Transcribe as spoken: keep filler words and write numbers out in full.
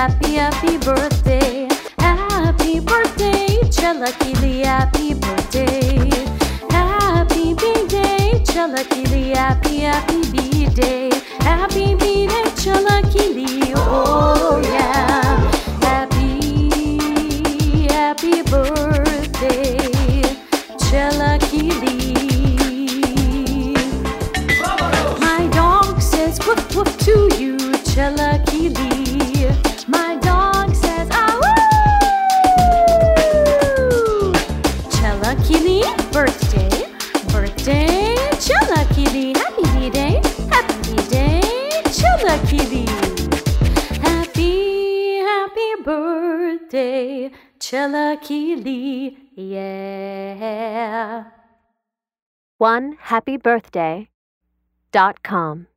happy, happy birthday. Happy birthday, Chalakili, happy birthday. Happy B-Day, Chalakili, happy, happy B-Day. Happy B-Day, Chalakili, oh yeah. Happy, happy birthday, Chalakili. My dog says woof woof to you, Chalakili. My dog says ah woo. Chalakili, birthday, birthday, Chalakili. Happy B-Day, happy B-Day, Chalakili. Happy, happy birthday, Chalakili, yeah. one happy birthday dot com